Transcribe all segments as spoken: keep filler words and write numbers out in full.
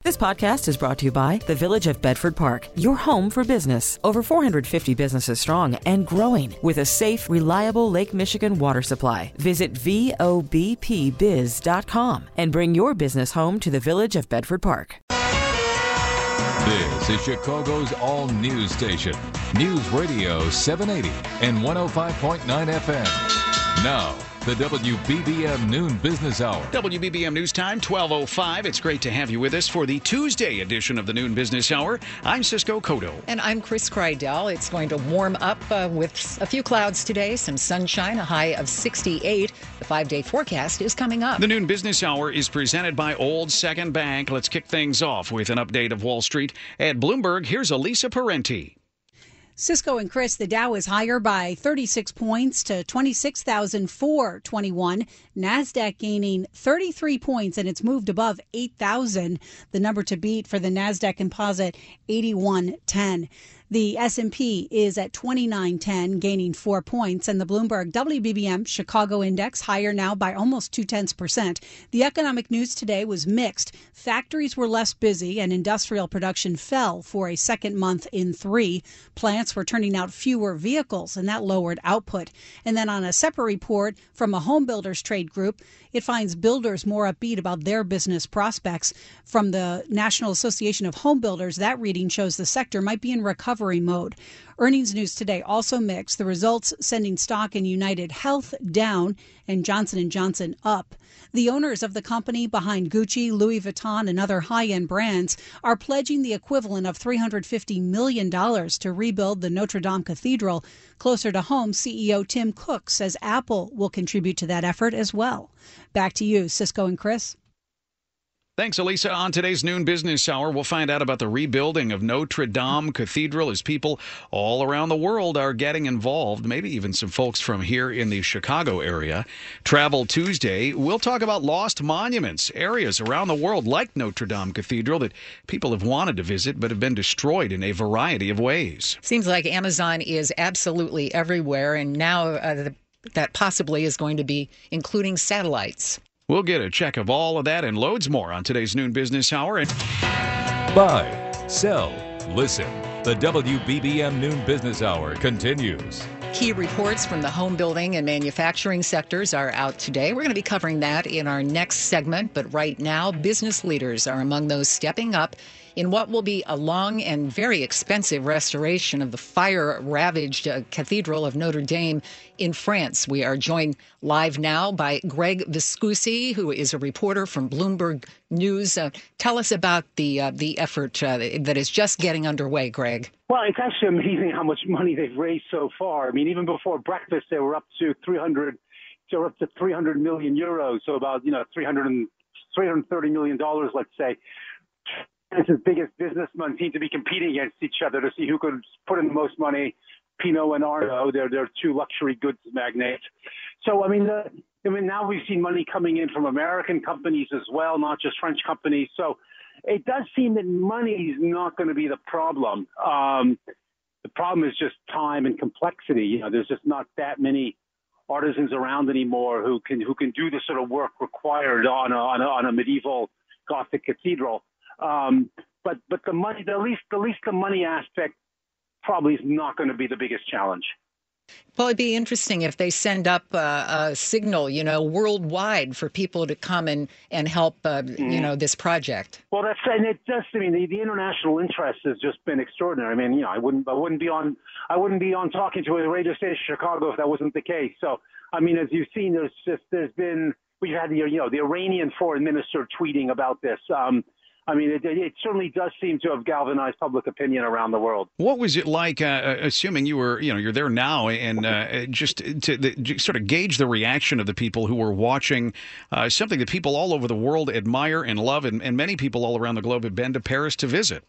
This podcast is brought to you by the Village of Bedford Park, your home for business. Over four hundred fifty businesses strong and growing with a safe, reliable Lake Michigan water supply. Visit V O B P biz dot com and bring your business home to the Village of Bedford Park. This is Chicago's all-news station, News Radio seven eighty and one oh five point nine F M. Now, the W B B M Noon Business Hour. W B B M News Time, twelve oh five. It's great to have you with us for the Tuesday edition of the Noon Business Hour. I'm Cisco Cotto. And I'm Chris Krydell. It's going to warm up uh, with a few clouds today, some sunshine, a high of sixty-eight. The five-day forecast is coming up. The Noon Business Hour is presented by Old Second Bank. Let's kick things off with an update of Wall Street. At Bloomberg, here's Elisa Parenti. Cisco and Chris, the Dow is higher by thirty-six points to twenty-six thousand four hundred twenty-one. NASDAQ gaining thirty-three points, and it's moved above eight thousand. The number to beat for the NASDAQ Composite, eighty-one ten. The S and P is at twenty-nine ten, gaining four points, and the Bloomberg W B B M Chicago Index higher now by almost two-tenths percent. The economic news today was mixed. Factories were less busy, and industrial production fell for a second month in three. Plants were turning out fewer vehicles, and that lowered output. And then on a separate report from a home builders trade group, it finds builders more upbeat about their business prospects. From the National Association of Home Builders, that reading shows the sector might be in recovery mode. Earnings news today also mixed. The results sending stock in United Health down and Johnson and Johnson up. The owners of the company behind Gucci, Louis Vuitton, and other high-end brands are pledging the equivalent of three hundred fifty million dollars to rebuild the Notre Dame Cathedral. Closer to home, C E O Tim Cook says Apple will contribute to that effort as well. Back to you, Cisco and Chris. Thanks, Elisa. On today's Noon Business Hour, we'll find out about the rebuilding of Notre Dame Cathedral as people all around the world are getting involved, maybe even some folks from here in the Chicago area. Travel Tuesday, we'll talk about lost monuments, areas around the world like Notre Dame Cathedral that people have wanted to visit but have been destroyed in a variety of ways. Seems like Amazon is absolutely everywhere, and now uh, that possibly is going to be including satellites. We'll get a check of all of that and loads more on today's Noon Business Hour. Buy, sell, listen. The W B B M Noon Business Hour continues. Key reports from the home building and manufacturing sectors are out today. We're going to be covering that in our next segment. But right now, business leaders are among those stepping up in what will be a long and very expensive restoration of the fire-ravaged uh, Cathedral of Notre Dame in France. We are joined live now by Greg Viscusi, who is a reporter from Bloomberg News. Uh, tell us about the uh, the effort uh, that is just getting underway, Greg. Well, it's actually amazing how much money they've raised so far. I mean, even before breakfast, they were up to three hundred. They were up to three hundred million euros, so about you know three hundred and three hundred thirty million dollars, let's say. France's biggest businessmen seem to be competing against each other to see who could put in the most money. Pinault and Arnault, they're they're two luxury goods magnates. So I mean, the, I mean now we've seen money coming in from American companies as well, not just French companies. So it does seem that money is not going to be the problem. Um, the problem is just time and complexity. You know, there's just not that many artisans around anymore who can who can do the sort of work required on a on a, on a medieval Gothic cathedral. Um, but but the money, the least the least the money aspect probably is not going to be the biggest challenge. Well, it'd be interesting if they send up uh, a signal, you know, worldwide for people to come and and help, uh, mm-hmm. you know, this project. Well, that's and it just I mean the, the international interest has just been extraordinary. I mean, you know, I wouldn't I wouldn't be on I wouldn't be on talking to a radio station in Chicago if that wasn't the case. So I mean, as you've seen, there's just there's been we've had the you know the Iranian foreign minister tweeting about this. Um, I mean, it, it certainly does seem to have galvanized public opinion around the world. What was it like, uh, assuming you were, you know, you're there now, and uh, just to the, sort of gauge the reaction of the people who were watching uh, something that people all over the world admire and love, and, and many people all around the globe have been to Paris to visit?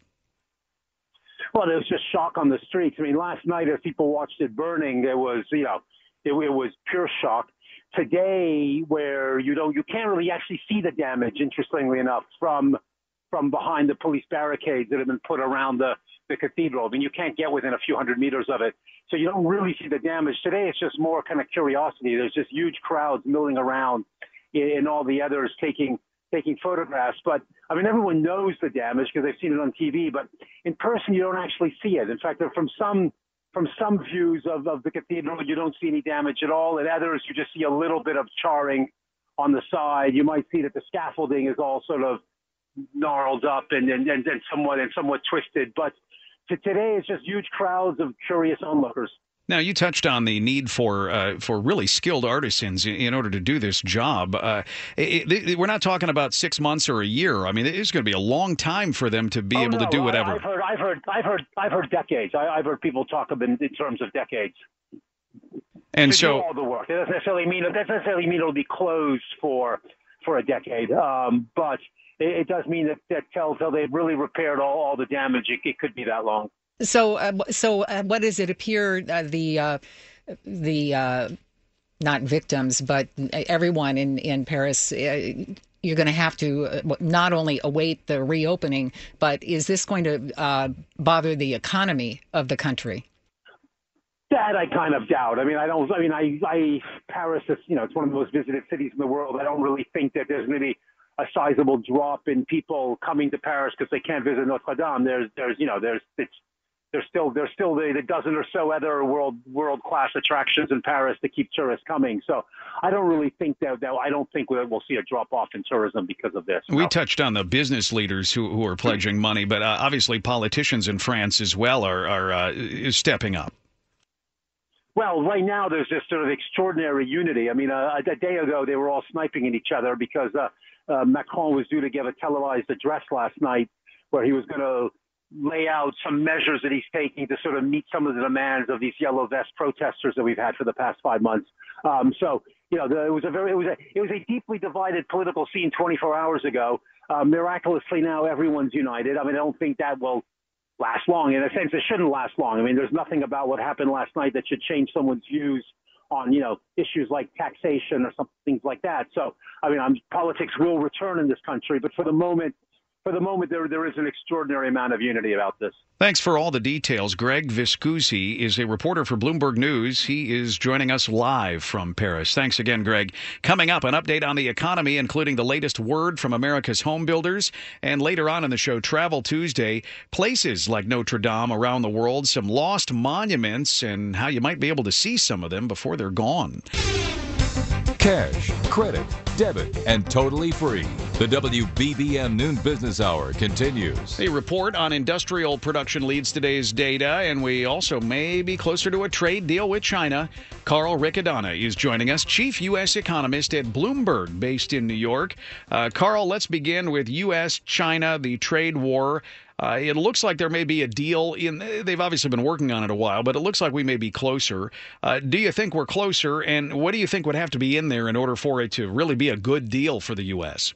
Well, there was just shock on the streets. I mean, last night as people watched it burning, there was, you know, it, it was pure shock. Today, where you don't, you can't really actually see the damage, interestingly enough, from from behind the police barricades that have been put around the, the cathedral. I mean, you can't get within a few hundred meters of it. So you don't really see the damage. Today, it's just more kind of curiosity. There's just huge crowds milling around and all the others taking taking photographs. But I mean, everyone knows the damage because they've seen it on T V, but in person, you don't actually see it. In fact, from some from some views of, of the cathedral, you don't see any damage at all. In others, you just see a little bit of charring on the side. You might see that the scaffolding is all sort of gnarled up and, and, and, and somewhat and somewhat twisted. But to today, it's just huge crowds of curious onlookers. Now, you touched on the need for uh, for really skilled artisans in, in order to do this job. Uh, it, it, we're not talking about six months or a year. I mean, it's going to be a long time for them to be oh, able no, to do whatever. I, I've heard, I've heard, I've heard, I've heard decades. I, I've heard people talk about in, in terms of decades. And to so, do all the work. It doesn't necessarily mean it doesn't necessarily mean it'll be closed for for a decade, um, but it, it does mean that, that till till they've really repaired all, all the damage, it, it could be that long. So, uh, so uh, what does it appear uh, the uh, the uh, not victims, but everyone in in Paris? Uh, you're going to have to uh, not only await the reopening, but is this going to uh, bother the economy of the country? That I kind of doubt. I mean, I don't. I mean, I, I Paris is, you know, it's one of the most visited cities in the world. I don't really think that there's going to be a sizable drop in people coming to Paris because they can't visit Notre Dame. There's, there's, you know, there's, it's, there's still, there's still the, the dozen or so other world, world class attractions in Paris to keep tourists coming. So I don't really think that, that I don't think we'll see a drop off in tourism because of this. We no. touched on the business leaders who who are pledging money, but uh, obviously politicians in France as well are are uh, stepping up. Well, right now there's this sort of extraordinary unity. I mean, uh, a day ago they were all sniping at each other because uh, uh, Macron was due to give a televised address last night where he was going to lay out some measures that he's taking to sort of meet some of the demands of these yellow vest protesters that we've had for the past five months. Um, so, you know, the, it was a very, it was a, it was a deeply divided political scene twenty-four hours ago. Uh, miraculously now everyone's united. I mean, I don't think that will last long. In a sense, it shouldn't last long. I mean, there's nothing about what happened last night that should change someone's views on, you know, issues like taxation or some things like that. So, I mean, I'm, politics will return in this country, but for the moment, for the moment, there there is an extraordinary amount of unity about this. Thanks for all the details. Greg Viscusi is a reporter for Bloomberg News. He is joining us live from Paris. Thanks again, Greg. Coming up, an update on the economy, including the latest word from America's home builders. And later on in the show, Travel Tuesday, places like Notre Dame around the world, some lost monuments, and how you might be able to see some of them before they're gone. Cash, credit, debit, and totally free. The W B B M Noon Business Hour continues. A report on industrial production leads today's data, and we also may be closer to a trade deal with China. Carl Riccadonna is joining us, chief U S economist at Bloomberg, based in New York. Uh, Carl, let's begin with U S China, the trade war. Uh, it looks like there may be a deal in. They've obviously been working on it a while, but it looks like we may be closer. Uh, do you think we're closer? And what do you think would have to be in there in order for it to really be a good deal for the U S?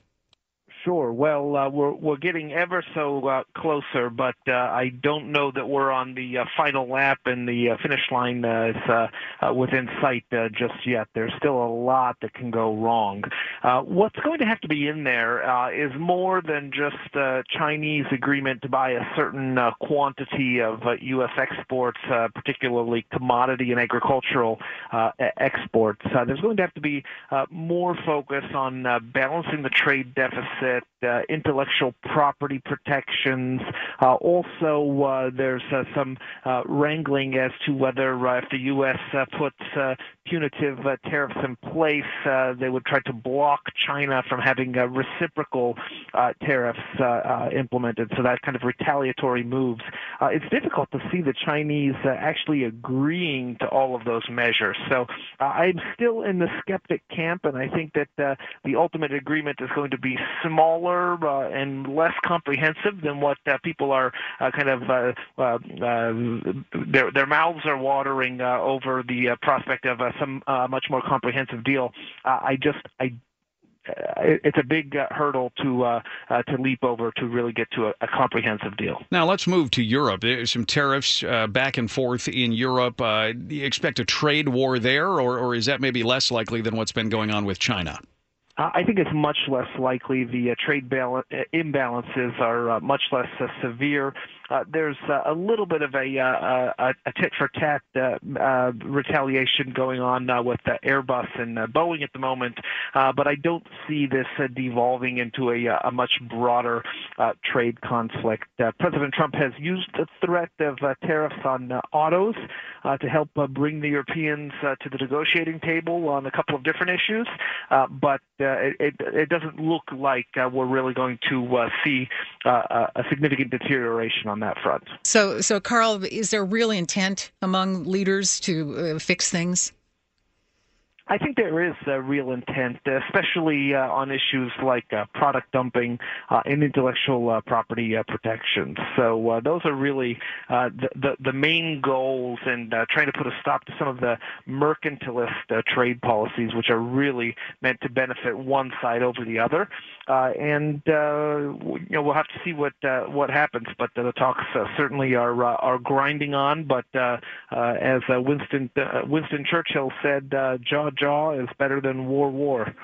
Sure. Well, uh, we're we're getting ever so uh, closer, but uh, I don't know that we're on the uh, final lap and the uh, finish line uh, is uh, uh, within sight uh, just yet. There's still a lot that can go wrong. Uh, what's going to have to be in there uh, is more than just uh, Chinese agreement to buy a certain uh, quantity of uh, U S exports, uh, particularly commodity and agricultural uh, exports. Uh, there's going to have to be uh, more focus on uh, balancing the trade deficit. Uh, intellectual property protections. Uh, also, uh, there's uh, some uh, wrangling as to whether uh, if the U S uh, puts uh, punitive uh, tariffs in place, uh, they would try to block China from having uh, reciprocal uh, tariffs uh, uh, implemented. So that kind of retaliatory moves. Uh, it's difficult to see the Chinese uh, actually agreeing to all of those measures. So uh, I'm still in the skeptic camp, and I think that uh, the ultimate agreement is going to be small. Smaller uh, and less comprehensive than what uh, people are uh, kind of uh, uh, uh, their their mouths are watering uh, over the uh, prospect of uh, some uh, much more comprehensive deal. Uh, I just I. Uh, it's a big uh, hurdle to uh, uh, to leap over to really get to a, a comprehensive deal. Now let's move to Europe. There's some tariffs uh, back and forth in Europe. Uh, do you expect a trade war there, or, or is that maybe less likely than what's been going on with China? Uh, I think it's much less likely. The uh, trade bal- imbalances are uh, much less uh, severe. Uh, there's uh, a little bit of a, uh, a, a tit-for-tat uh, uh, retaliation going on uh, with uh, Airbus and uh, Boeing at the moment, uh, but I don't see this uh, devolving into a, a much broader uh, trade conflict. Uh, President Trump has used the threat of uh, tariffs on uh, autos uh, to help uh, bring the Europeans uh, to the negotiating table on a couple of different issues, uh, but uh, it, it doesn't look like uh, we're really going to uh, see uh, a significant deterioration on that front. So, so Carl, is there real intent among leaders to uh, fix things? I think there is uh, real intent, especially uh, on issues like uh, product dumping uh, and intellectual uh, property uh, protections. So uh, those are really uh, the, the the main goals, and uh, trying to put a stop to some of the mercantilist uh, trade policies, which are really meant to benefit one side over the other. Uh, and uh, you know, we'll have to see what uh, what happens. But uh, the talks uh, certainly are uh, are grinding on. But uh, uh, as uh, Winston uh, Winston Churchill said, uh, jaw jaw is better than war war.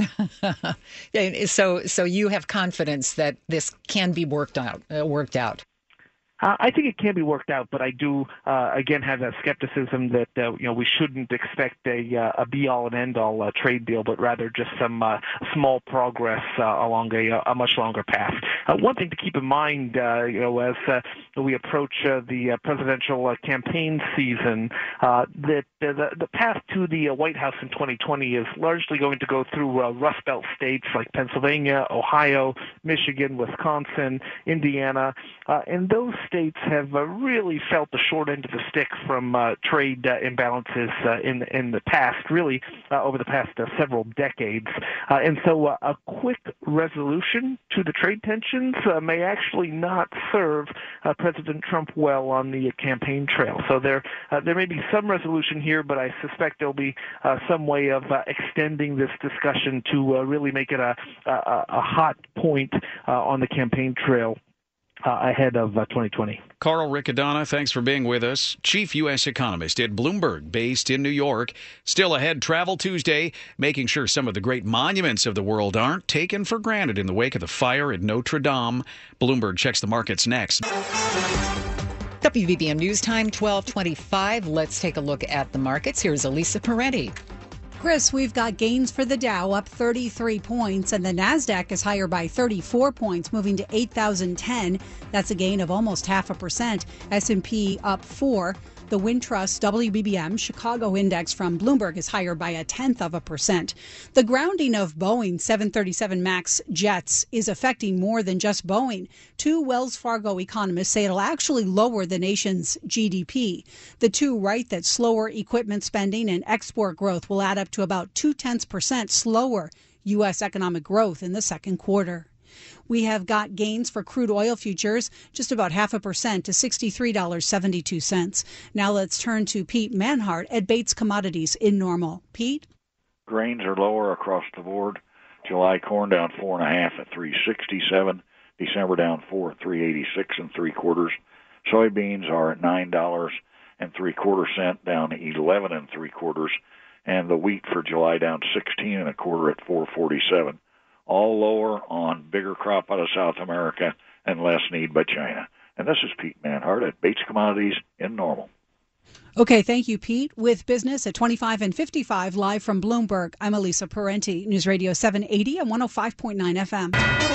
so so you have confidence that this can be worked out uh, worked out. Uh, I think it can be worked out, but I do, uh, again, have that skepticism that, uh, you know, we shouldn't expect a, uh, a be-all and end-all uh, trade deal, but rather just some uh, small progress uh, along a, a much longer path. Uh, one thing to keep in mind, uh, you know, as uh, we approach uh, the uh, presidential uh, campaign season, uh, that uh, the, the path to the uh, White House in twenty twenty is largely going to go through uh, Rust Belt states like Pennsylvania, Ohio, Michigan, Wisconsin, Indiana, uh, and those states have uh, really felt the short end of the stick from uh, trade uh, imbalances uh, in in the past, really uh, over the past uh, several decades. Uh, and so uh, a quick resolution to the trade tensions uh, may actually not serve uh, President Trump well on the campaign trail. So there uh, there may be some resolution here, but I suspect there'll be uh, some way of uh, extending this discussion to uh, really make it a, a, a hot point uh, on the campaign trail Uh, ahead of uh, twenty twenty. Carl Riccadonna, thanks for being with us. Chief U S economist at Bloomberg, based in New York. Still ahead, Travel Tuesday, making sure some of the great monuments of the world aren't taken for granted in the wake of the fire at Notre Dame. Bloomberg checks the markets next. W B B M News Time, twelve twenty-five. Let's take a look at the markets. Here's Elisa Peretti. Chris, we've got gains for the Dow up thirty-three points, and the NASDAQ is higher by thirty-four points, moving to eight thousand ten. That's a gain of almost half a percent. S and P up four. The Wintrust W B B M Chicago Index from Bloomberg is higher by a tenth of a percent. The grounding of Boeing seven thirty-seven MAX jets is affecting more than just Boeing. Two Wells Fargo economists say it'll actually lower the nation's G D P. The two write that slower equipment spending and export growth will add up to about two-tenths percent slower U S economic growth in the second quarter. We have got gains for crude oil futures, just about half a percent to sixty-three dollars and seventy-two cents. Now let's turn to Pete Manhart at Bates Commodities in Normal. Pete? Grains are lower across the board. July corn down four and a half at three sixty-seven. December down four at three eighty-six and three quarters. Soybeans are at nine dollars and three quarter cent, down eleven and three quarters, and the wheat for July down sixteen and a quarter at four forty-seven. All lower on bigger crop out of South America and less need by China. And this is Pete Manhart at Bates Commodities in Normal. Okay, thank you, Pete. With business at twenty-five and fifty-five, live from Bloomberg, I'm Elisa Parenti, News Radio seven eighty and one oh five point nine F M.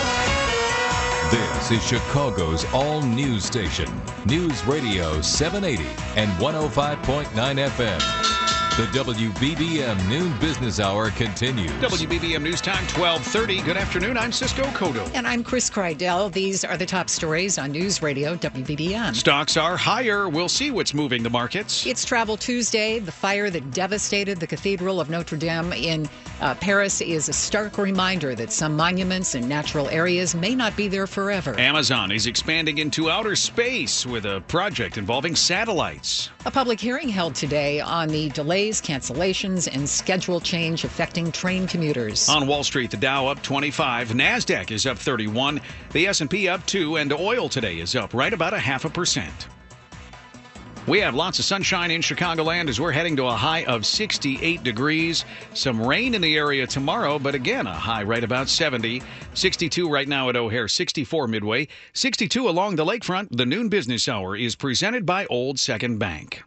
This is Chicago's all-news station, News Radio seven eighty and one oh five point nine F M. The W B B M Noon Business Hour continues. W B B M News Time, twelve thirty. Good afternoon. I'm Cisco Cotto. And I'm Chris Kreidel. These are the top stories on News Radio W B B M. Stocks are higher. We'll see what's moving the markets. It's Travel Tuesday. The fire that devastated the Cathedral of Notre Dame in uh, Paris is a stark reminder that some monuments and natural areas may not be there forever. Amazon is expanding into outer space with a project involving satellites. A public hearing held today on the delays, cancellations, and schedule change affecting train commuters. On Wall Street, the Dow up twenty-five, NASDAQ is up thirty-one, the S and P up two, and oil today is up right about a half a percent. We have lots of sunshine in Chicagoland as we're heading to a high of sixty-eight degrees. Some rain in the area tomorrow, but again, a high right about seventy. sixty-two right now at O'Hare, sixty-four Midway, sixty-two along the lakefront. The Noon Business Hour is presented by Old Second Bank.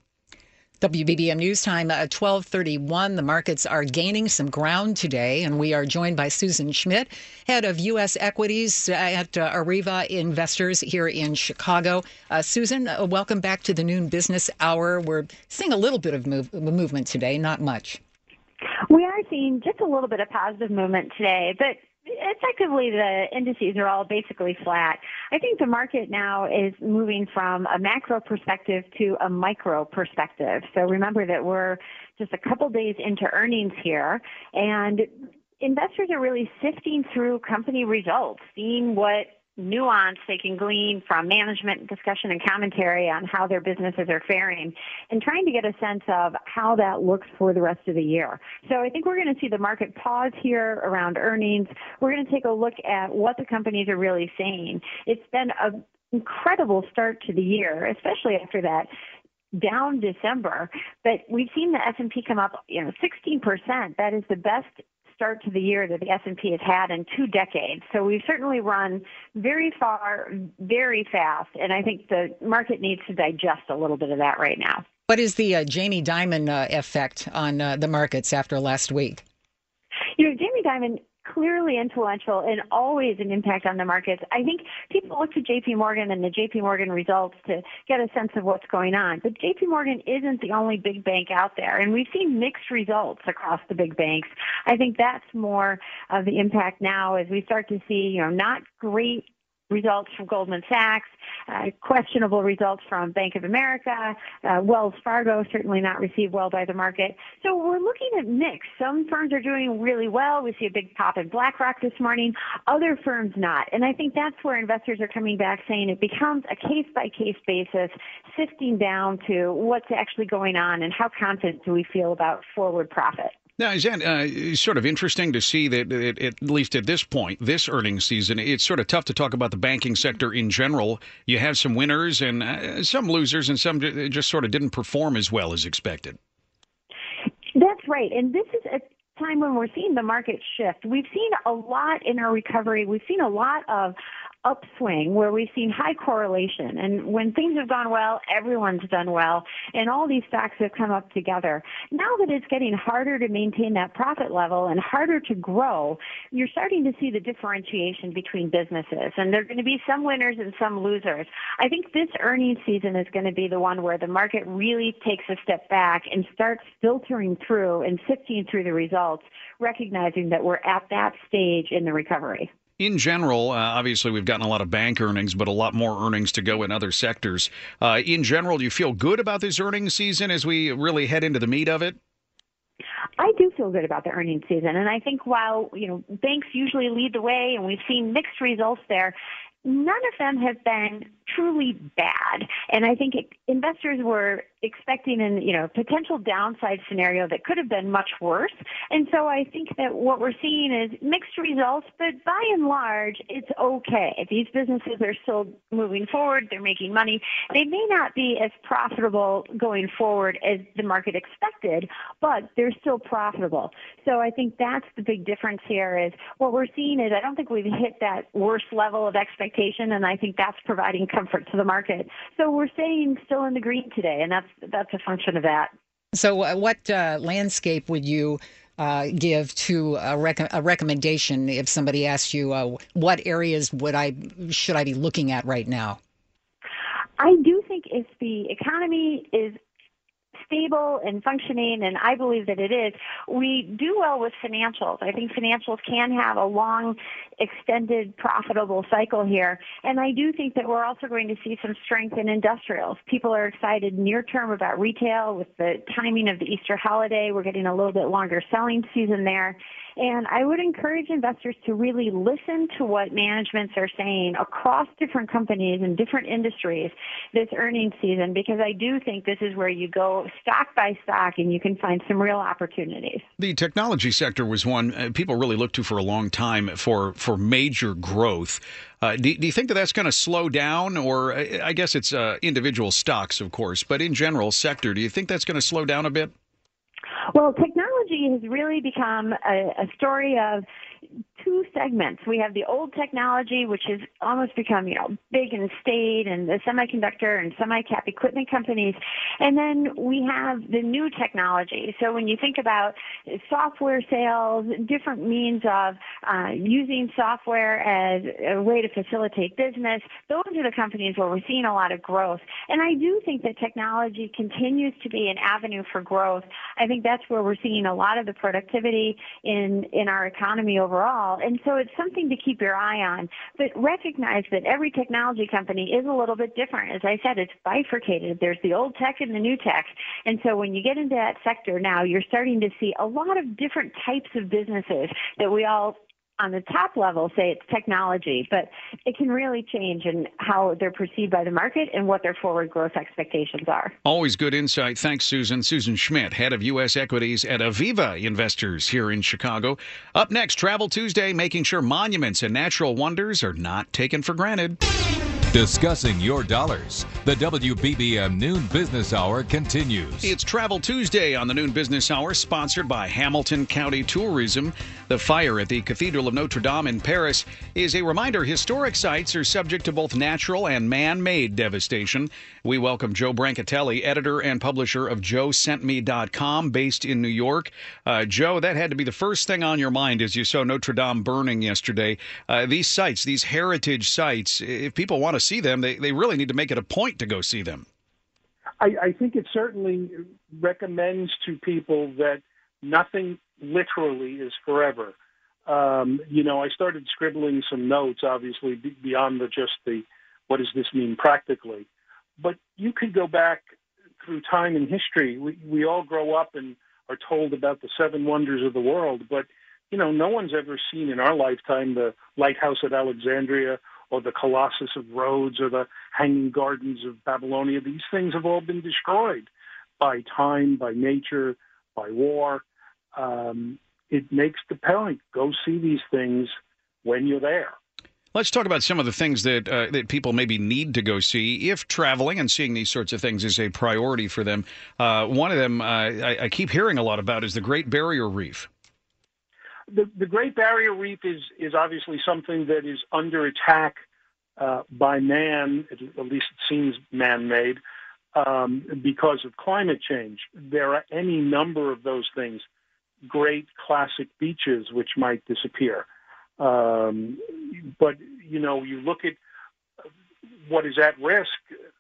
W B B M News Time at twelve thirty-one. The markets are gaining some ground today, and we are joined by Susan Schmidt, head of U S equities at uh, Areva Investors here in Chicago. Uh, Susan, uh, welcome back to the Noon Business Hour. We're seeing a little bit of move, movement today, not much. We are seeing just a little bit of positive movement today, but effectively the indices are all basically flat. I think the market now is moving from a macro perspective to a micro perspective. So remember that we're just a couple days into earnings here, and investors are really sifting through company results, seeing what nuance they can glean from management discussion and commentary on how their businesses are faring, and trying to get a sense of how that looks for the rest of the year. So I think we're going to see the market pause here around earnings. We're going to take a look at what the companies are really saying. It's been an incredible start to the year, especially after that down December, but we've seen the S and P come up, you know, sixteen percent. That is the best start to the year that the S and P has had in two decades. So we've certainly run very far, very fast, and I think the market needs to digest a little bit of that right now. What is the uh, Jamie Dimon uh, effect on uh, the markets after last week? You know, Jamie Dimon, clearly influential and always an impact on the markets. I think people look to J P Morgan and the J P Morgan results to get a sense of what's going on. But J P Morgan isn't the only big bank out there, and we've seen mixed results across the big banks. I think that's more of the impact now as we start to see, you know, not great results from Goldman Sachs, uh, questionable results from Bank of America, uh, Wells Fargo certainly not received well by the market. So we're looking at mix. Some firms are doing really well. We see a big pop in BlackRock this morning. Other firms not. And I think that's where investors are coming back saying it becomes a case-by-case basis, sifting down to what's actually going on and how confident do we feel about forward profit. Now, is that uh, sort of interesting to see that, it, at least at this point, this earnings season, it's sort of tough to talk about the banking sector in general. You have some winners and uh, some losers, and some just sort of didn't perform as well as expected. That's right. And this is a time when we're seeing the market shift. We've seen a lot in our recovery. We've seen a lot of upswing where we've seen high correlation. And when things have gone well, everyone's done well. And all these stocks have come up together. Now that it's getting harder to maintain that profit level and harder to grow, you're starting to see the differentiation between businesses. And there are going to be some winners and some losers. I think this earnings season is going to be the one where the market really takes a step back and starts filtering through and sifting through the results, recognizing that we're at that stage in the recovery. In general, uh, obviously, we've gotten a lot of bank earnings, but a lot more earnings to go in other sectors. Uh, in general, do you feel good about this earnings season as we really head into the meat of it? I do feel good about the earnings season. And I think while, you know, banks usually lead the way and we've seen mixed results there, none of them have been truly bad. And I think it, investors were expecting an, you know, potential downside scenario that could have been much worse. And so I think that what we're seeing is mixed results, but by and large, it's okay. These businesses are still moving forward. They're making money. They may not be as profitable going forward as the market expected, but they're still profitable. So I think that's the big difference here is what we're seeing is I don't think we've hit that worst level of expectation, and I think that's providing comfort to the market. So we're staying still in the green today, and that's that's a function of that. So uh, what uh, landscape would you uh, give to a, rec- a recommendation if somebody asked you uh, what areas would I should I be looking at right now? I do think if the economy is stable and functioning, and I believe that it is, we do well with financials. I think financials can have a long, extended, profitable cycle here. And I do think that we're also going to see some strength in industrials. People are excited near term about retail with the timing of the Easter holiday. We're getting a little bit longer selling season there. And I would encourage investors to really listen to what managements are saying across different companies and different industries this earnings season, because I do think this is where you go stock by stock and you can find some real opportunities. The technology sector was one uh, people really looked to for a long time for, for major growth. Uh, do, do you think that that's going to slow down? Or uh, I guess it's uh, individual stocks, of course, but in general sector, do you think that's going to slow down a bit? Well, technology has really become a, a story of two segments. We have the old technology, which has almost become, you know, big and staid, and the semiconductor and semi-cap equipment companies. And then we have the new technology. So when you think about software sales, different means of uh, using software as a way to facilitate business, those are the companies where we're seeing a lot of growth. And I do think that technology continues to be an avenue for growth. I think that's where we're seeing a lot of the productivity in, in our economy overall. And so it's something to keep your eye on. But recognize that every technology company is a little bit different. As I said, it's bifurcated. There's the old tech and the new tech. And so when you get into that sector now, you're starting to see a lot of different types of businesses that we all on the top level say it's technology, but it can really change in how they're perceived by the market and what their forward growth expectations are. Always good insight. Thanks, Susan. Susan Schmidt, head of U S equities at Aviva Investors here in Chicago. Up next, Travel Tuesday, making sure monuments and natural wonders are not taken for granted. Discussing your dollars. The W B B M Noon Business Hour continues. It's Travel Tuesday on the Noon Business Hour, sponsored by Hamilton County Tourism. The fire at the Cathedral of Notre Dame in Paris is a reminder historic sites are subject to both natural and man-made devastation. We welcome Joe Brancatelli, editor and publisher of Joe Sent Me dot com, based in New York. Uh, Joe, that had to be the first thing on your mind as you saw Notre Dame burning yesterday. Uh, these sites, these heritage sites, if people want to see them, they, they really need to make it a point to go see them. I, I think it certainly recommends to people that nothing literally is forever. Um, you know, I started scribbling some notes, obviously, beyond the, just the what does this mean practically. But you could go back through time and history. We, we all grow up and are told about the seven wonders of the world, but, you know, no one's ever seen in our lifetime the lighthouse at Alexandria or the Colossus of Rhodes or the Hanging Gardens of Babylonia. These things have all been destroyed by time, by nature, by war. Um, it makes the point. Go see these things when you're there. Let's talk about some of the things that uh, that people maybe need to go see if traveling and seeing these sorts of things is a priority for them. Uh, one of them uh, I, I keep hearing a lot about is the Great Barrier Reef. The, the Great Barrier Reef is, is obviously something that is under attack uh, by man, at, at least it seems man-made, um, because of climate change. There are any number of those things, great classic beaches which might disappear. Um, but, you know, you look at what is at risk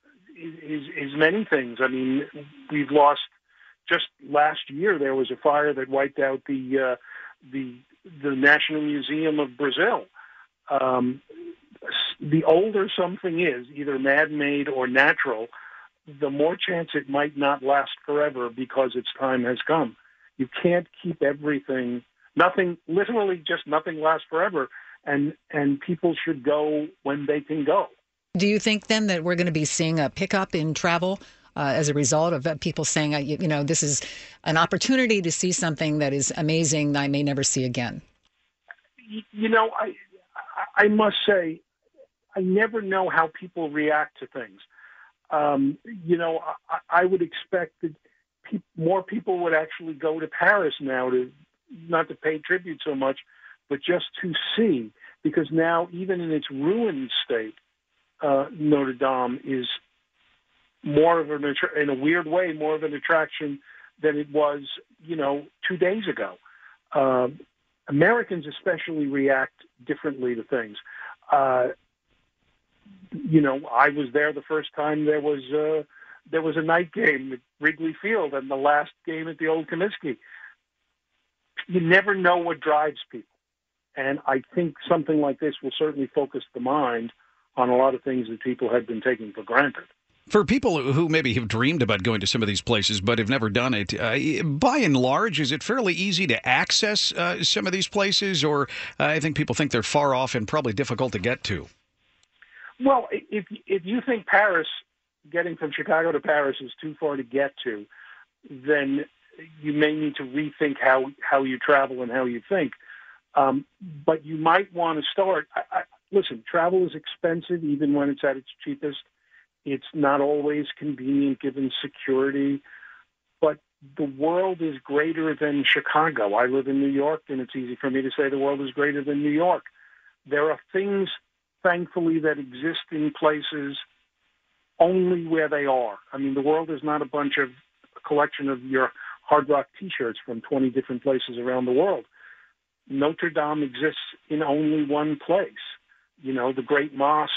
is, is many things. I mean, we've lost, just last year there was a fire that wiped out the uh, the the National Museum of Brazil. Um, the older something is, either man-made or natural, the more chance it might not last forever because its time has come. You can't keep everything, nothing, literally just nothing lasts forever, and and people should go when they can go. Do you think then that we're going to be seeing a pickup in travel Uh, as a result of uh, people saying, uh, you, you know, this is an opportunity to see something that is amazing that I may never see again? You, you know, I I must say, I never know how people react to things. Um, you know, I, I would expect that pe- more people would actually go to Paris now, to not to pay tribute so much, but just to see, because now even in its ruined state, uh, Notre Dame is more of an, in a weird way, more of an attraction than it was, you know, two days ago. Uh, Americans especially react differently to things. Uh, you know, I was there the first time there was uh, there was a night game at Wrigley Field and the last game at the Old Comiskey. You never know what drives people. And I think something like this will certainly focus the mind on a lot of things that people had been taking for granted. For people who maybe have dreamed about going to some of these places but have never done it, uh, by and large, is it fairly easy to access uh, some of these places, or uh, I think people think they're far off and probably difficult to get to? Well, if if you think Paris, getting from Chicago to Paris is too far to get to, then you may need to rethink how, how you travel and how you think. Um, but you might want to start. I, I, listen, travel is expensive even when it's at its cheapest. It's not always convenient given security, but the world is greater than Chicago. I live in New York, and it's easy for me to say the world is greater than New York. There are things, thankfully, that exist in places only where they are. I mean, the world is not a bunch of a collection of your Hard Rock T-shirts from twenty different places around the world. Notre Dame exists in only one place. You know, the Great Mosque,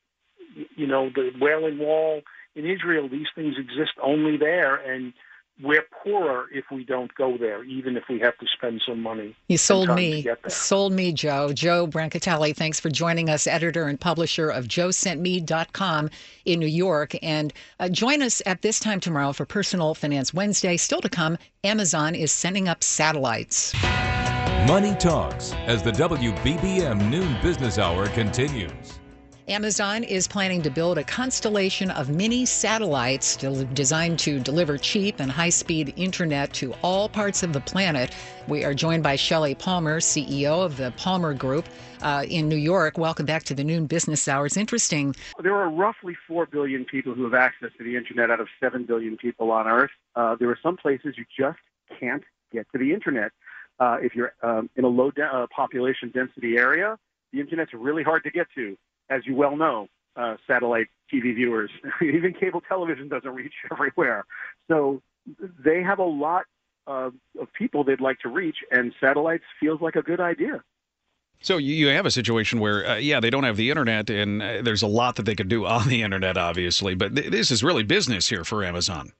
you know, the Wailing Wall in Israel, these things exist only there, and we're poorer if we don't go there, even if we have to spend some money. You sold me. Sold me, Joe. Joe Brancatelli, thanks for joining us, editor and publisher of joe sent me dot com in New York. And uh, join us at this time tomorrow for Personal Finance Wednesday. Still to come, Amazon is sending up satellites. Money Talks as the W B B M Noon Business Hour continues. Amazon is planning to build a constellation of mini satellites designed to deliver cheap and high-speed internet to all parts of the planet. We are joined by Shelley Palmer, C E O of the Palmer Group uh, in New York. Welcome back to the Noon Business Hour. It's interesting. There are roughly four billion people who have access to the internet out of seven billion people on Earth. Uh, there are some places you just can't get to the internet. Uh, if you're um, in a low de- uh, population density area, the internet's really hard to get to. As you well know, uh, satellite T V viewers, even cable television doesn't reach everywhere. So they have a lot of, of people they'd like to reach, and satellites feels like a good idea. So you have a situation where, uh, yeah, they don't have the internet, and uh, there's a lot that they could do on the internet, obviously. But th- this is really business here for Amazon.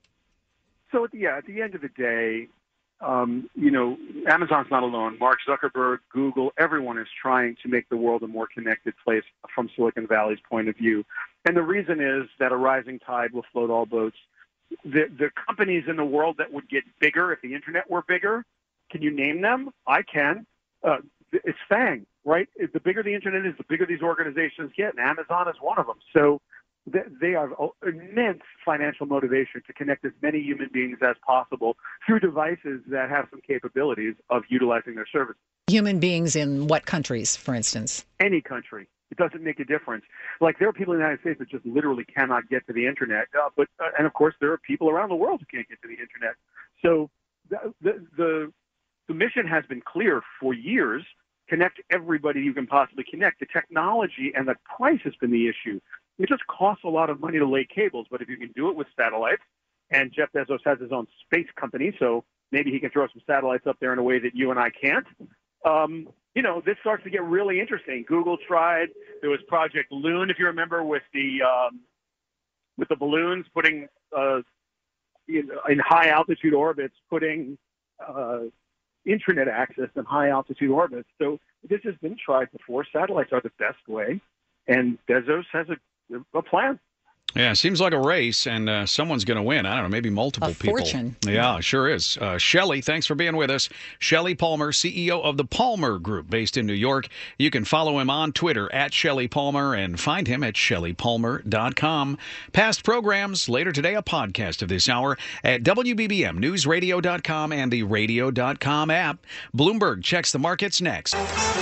So, yeah, at the end of the day, Um, you know, Amazon's not alone. Mark Zuckerberg, Google, everyone is trying to make the world a more connected place from Silicon Valley's point of view. And the reason is that a rising tide will float all boats. The, the companies in the world that would get bigger if the internet were bigger, can you name them? I can. Uh, it's FANG, right? The bigger the internet is, the bigger these organizations get, and Amazon is one of them. So they have immense financial motivation to connect as many human beings as possible through devices that have some capabilities of utilizing their services. Human beings in what countries, for instance? Any country. It doesn't make a difference. Like, there are people in the United States that just literally cannot get to the internet. Uh, but uh, and, of course, there are people around the world who can't get to the internet. So the, the, the, the mission has been clear for years. Connect everybody you can possibly connect. The technology and the price has been the issue. It just costs a lot of money to lay cables, but if you can do it with satellites, and Jeff Bezos has his own space company, so maybe he can throw some satellites up there in a way that you and I can't, um, you know, this starts to get really interesting. Google tried. There was Project Loon, if you remember, with the um, with the balloons putting uh, in, in high-altitude orbits, putting uh, intranet access in high-altitude orbits. So this has been tried before. Satellites are the best way, and Bezos has a a plan. Yeah, seems like a race, and uh, someone's going to win. I don't know, maybe multiple a people. Fortune. Yeah, sure is. Uh, Shelley, thanks for being with us. Shelley Palmer, C E O of the Palmer Group, based in New York. You can follow him on Twitter at Shelley Palmer and find him at shelley palmer dot com. Past programs, later today, a podcast of this hour at W B B M news radio dot com and the radio dot com app. Bloomberg checks the markets next.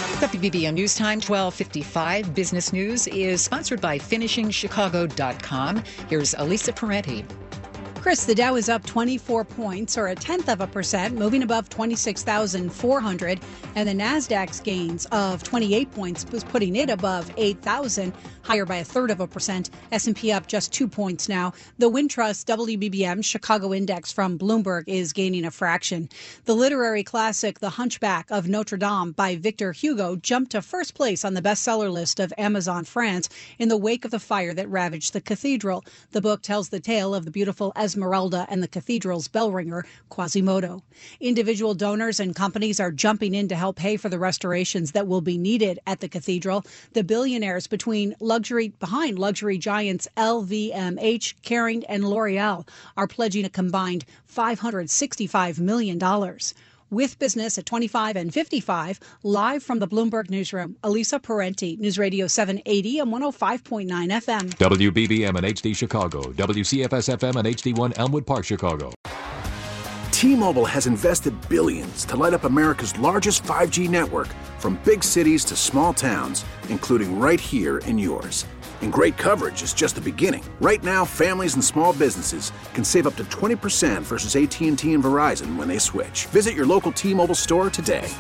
W B B M News Time, twelve fifty-five. Business News is sponsored by finishing chicago dot com. Here's Elisa Parenti. Chris, the Dow is up twenty-four points, or a tenth of a percent, moving above twenty-six thousand four hundred, and the Nasdaq's gains of twenty-eight points was putting it above eight thousand, higher by a third of a percent. S and P up just two points now. The Wintrust W B B M Chicago Index from Bloomberg is gaining a fraction. The literary classic The Hunchback of Notre Dame by Victor Hugo jumped to first place on the bestseller list of Amazon France in the wake of the fire that ravaged the cathedral. The book tells the tale of the beautiful Esmeralda Esmeralda and the cathedral's bell ringer, Quasimodo. Individual donors and companies are jumping in to help pay for the restorations that will be needed at the cathedral. The billionaires between luxury behind luxury giants L V M H, Kering, and L'Oreal are pledging a combined five hundred sixty-five million dollars. With business at twenty-five and fifty-five, live from the Bloomberg Newsroom, Elisa Parenti, News Radio seven eighty and one oh five point nine F M. W B B M and H D Chicago, W C F S F M and H D one Elmwood Park, Chicago. T-Mobile has invested billions to light up America's largest five G network, from big cities to small towns, including right here in yours. And great coverage is just the beginning. Right now, families and small businesses can save up to twenty percent versus A T and T and Verizon when they switch. Visit your local T-Mobile store today.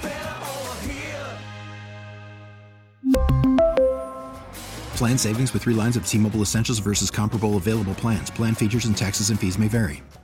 Plan savings with three lines of T-Mobile Essentials versus comparable available plans. Plan features and taxes and fees may vary.